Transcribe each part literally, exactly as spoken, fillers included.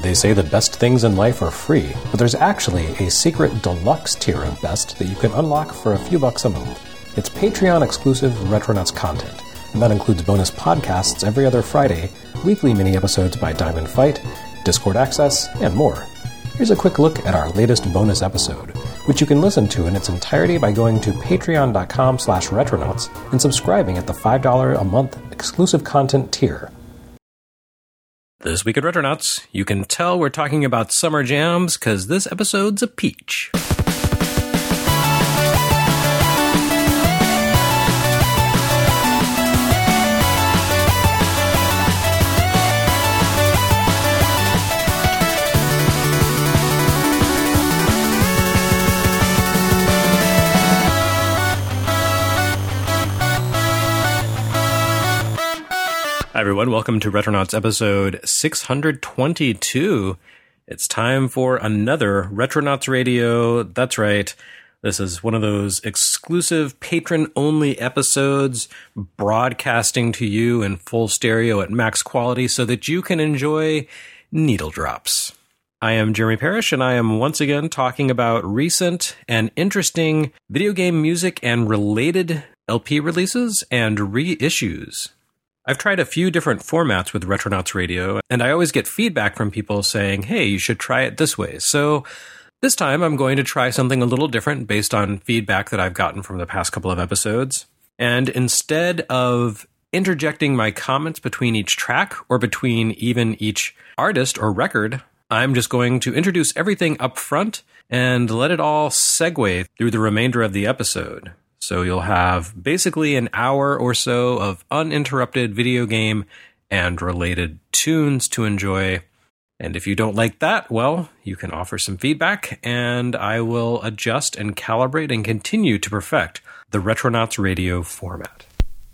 They say the best things in life are free, but there's actually a secret deluxe tier of best that you can unlock for a few bucks a month. It's Patreon-exclusive Retronauts content, and that includes bonus podcasts every other Friday, weekly mini-episodes by Diamond Fight, Discord access, and more. Here's a quick look at our latest bonus episode, which you can listen to in its entirety by going to patreon.com slash retronauts and subscribing at the five dollars a month exclusive content tier. This week at Retronauts, you can tell we're talking about summer jams because this episode's a peach. Hi everyone, welcome to Retronauts episode six hundred twenty-two. It's time for another Retronauts Radio. That's right, this is one of those exclusive patron-only episodes broadcasting to you in full stereo at max quality so that you can enjoy needle drops. I am Jeremy Parrish, and I am once again talking about recent and interesting video game music and related L P releases and reissues. I've tried a few different formats with Retronauts Radio, and I always get feedback from people saying, hey, you should try it this way. So this time I'm going to try something a little different based on feedback that I've gotten from the past couple of episodes. And instead of interjecting my comments between each track or between even each artist or record, I'm just going to introduce everything up front and let it all segue through the remainder of the episode. So you'll have basically an hour or so of uninterrupted video game and related tunes to enjoy. And if you don't like that, well, you can offer some feedback, and I will adjust and calibrate and continue to perfect the Retronauts Radio format.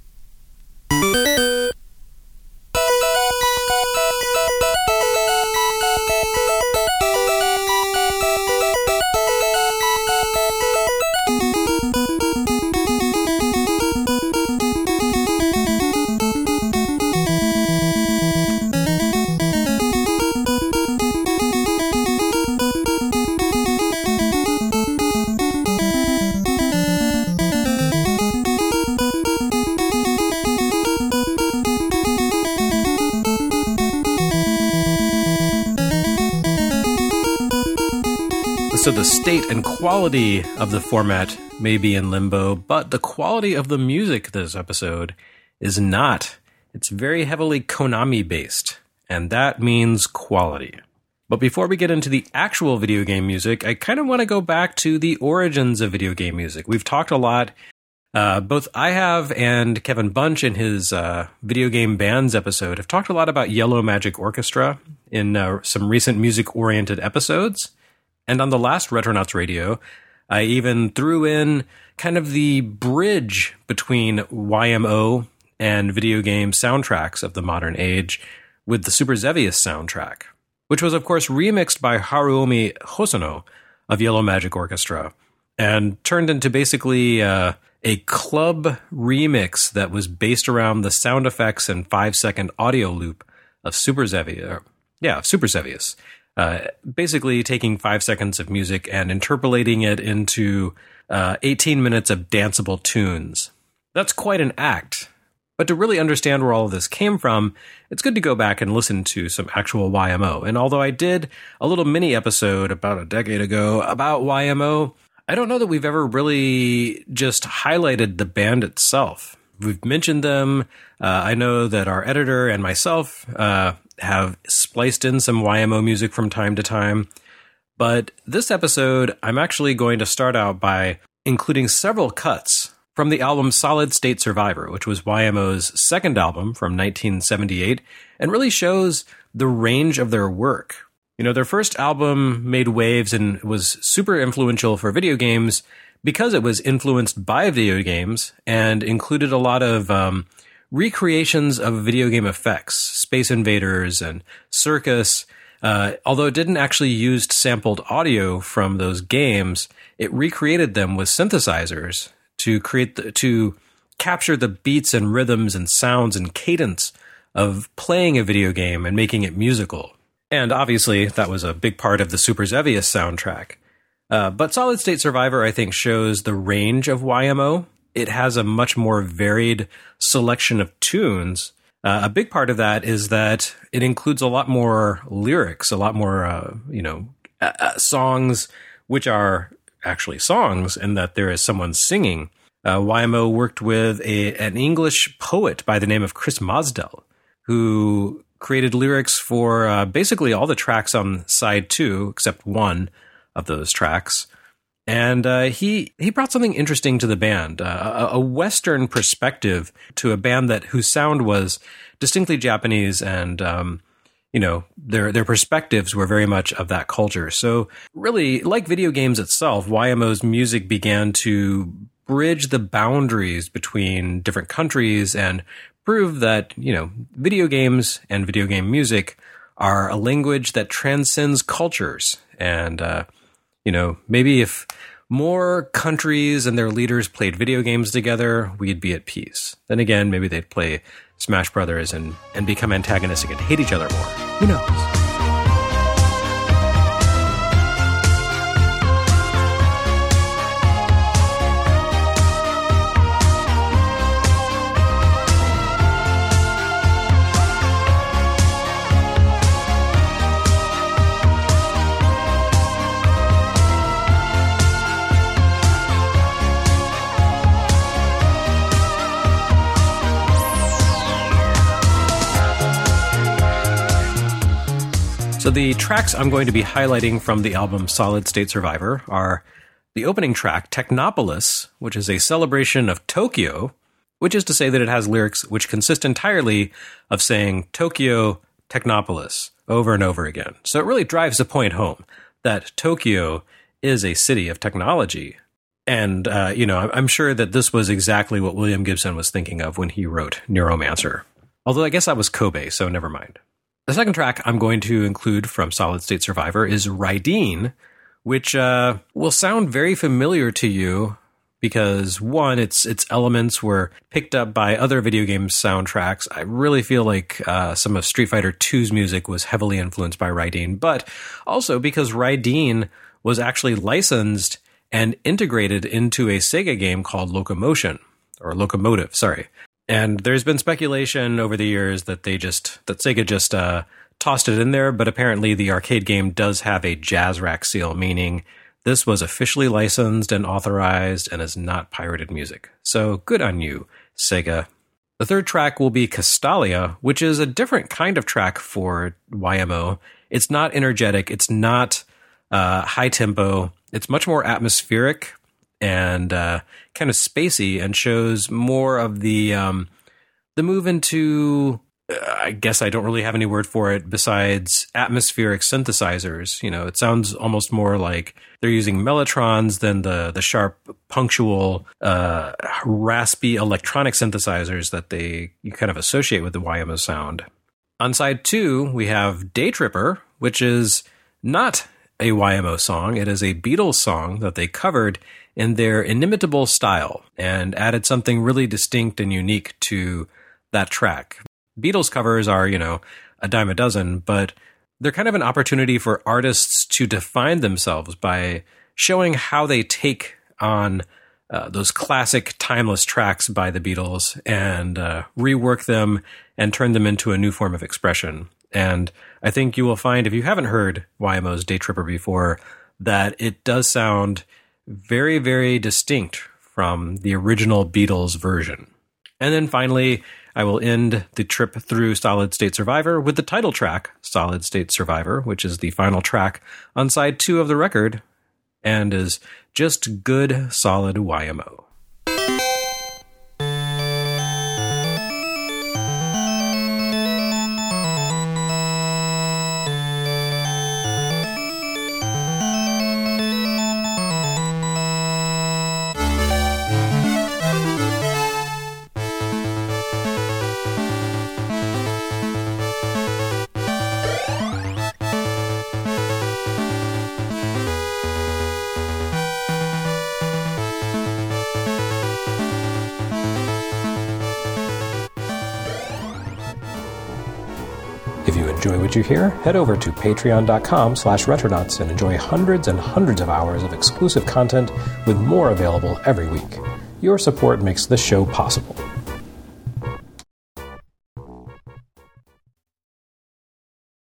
So the state and quality of the format may be in limbo, but the quality of the music this episode is not. It's very heavily Konami-based, and that means quality. But before we get into the actual video game music, I kind of want to go back to the origins of video game music. We've talked a lot, uh, both I have and Kevin Bunch in his uh, Video Game Bands episode have talked a lot about Yellow Magic Orchestra in uh, some recent music-oriented episodes. And on the last Retronauts Radio, I even threw in kind of the bridge between Y M O and video game soundtracks of the modern age with the Super Xevious soundtrack, which was, of course, remixed by Haruomi Hosono of Yellow Magic Orchestra and turned into basically uh, a club remix that was based around the sound effects and five-second audio loop of Super Xevious. Yeah, Super Xevious. Uh, basically taking five seconds of music and interpolating it into uh, eighteen minutes of danceable tunes. That's quite an act. But to really understand where all of this came from, it's good to go back and listen to some actual Y M O. And although I did a little mini episode about a decade ago about Y M O, I don't know that we've ever really just highlighted the band itself. We've mentioned them. Uh, I know that our editor and myself uh, have spliced in some Y M O music from time to time. But this episode, I'm actually going to start out by including several cuts from the album Solid State Survivor, which was Y M O's second album from nineteen seventy-eight, and really shows the range of their work. You know, their first album made waves and was super influential for video games because it was influenced by video games and included a lot of um, recreations of video game effects, Space Invaders and Circus. Uh, although it didn't actually use sampled audio from those games, it recreated them with synthesizers to create the, to capture the beats and rhythms and sounds and cadence of playing a video game and making it musical. And obviously, that was a big part of the Super Xevious soundtrack. Uh, but Solid State Survivor, I think, shows the range of Y M O. It has a much more varied selection of tunes. Uh, a big part of that is that it includes a lot more lyrics, a lot more, uh, you know, uh, songs which are actually songs, and that there is someone singing. Uh, Y M O worked with a, an English poet by the name of Chris Mosdell, who created lyrics for uh, basically all the tracks on side two, except one of those tracks. And uh, he he brought something interesting to the band, uh, a, a Western perspective to a band that whose sound was distinctly Japanese, and um, you know their their perspectives were very much of that culture. So really, like video games itself, Y M O's music began to bridge the boundaries between different countries and prove that, you know, video games and video game music are a language that transcends cultures. And, uh, you know, maybe if more countries and their leaders played video games together, we'd be at peace. Then again, maybe they'd play Smash Brothers and, and become antagonistic and hate each other more. Who knows? So the tracks I'm going to be highlighting from the album Solid State Survivor are the opening track, Technopolis, which is a celebration of Tokyo, which is to say that it has lyrics which consist entirely of saying Tokyo, Technopolis over and over again. So it really drives the point home that Tokyo is a city of technology. And, uh, you know, I'm sure that this was exactly what William Gibson was thinking of when he wrote Neuromancer. Although I guess that was Kobe, so never mind. The second track I'm going to include from Solid State Survivor is Raideen, which uh, will sound very familiar to you because, one, its its elements were picked up by other video game soundtracks. I really feel like uh, some of Street Fighter two's music was heavily influenced by Raideen, but also because Raideen was actually licensed and integrated into a Sega game called Locomotion, or Locomotive, sorry. And there's been speculation over the years that they just that Sega just uh, tossed it in there, but apparently the arcade game does have a Jazz Rack seal, meaning this was officially licensed and authorized and is not pirated music. So good on you, Sega. The third track will be Castalia, which is a different kind of track for Y M O. It's not energetic. It's not uh, high tempo. It's much more atmospheric and uh, kind of spacey, and shows more of the um, the move into, uh, I guess I don't really have any word for it besides atmospheric synthesizers. You know, it sounds almost more like they're using mellotrons than the the sharp, punctual, uh, raspy electronic synthesizers that they you kind of associate with the Y M O sound. On side two, we have Day Tripper, which is not a Y M O song. It is a Beatles song that they covered in their inimitable style and added something really distinct and unique to that track. Beatles covers are, you know, a dime a dozen, but they're kind of an opportunity for artists to define themselves by showing how they take on uh, those classic timeless tracks by the Beatles and uh, rework them and turn them into a new form of expression. And I think you will find, if you haven't heard Y M O's Day Tripper before, that it does sound very, very distinct from the original Beatles version. And then finally, I will end the trip through Solid State Survivor with the title track, Solid State Survivor, which is the final track on side two of the record and is just good, solid Y M O. If you enjoy what you hear, head over to patreon.com slash retronauts and enjoy hundreds and hundreds of hours of exclusive content with more available every week. Your support makes this show possible.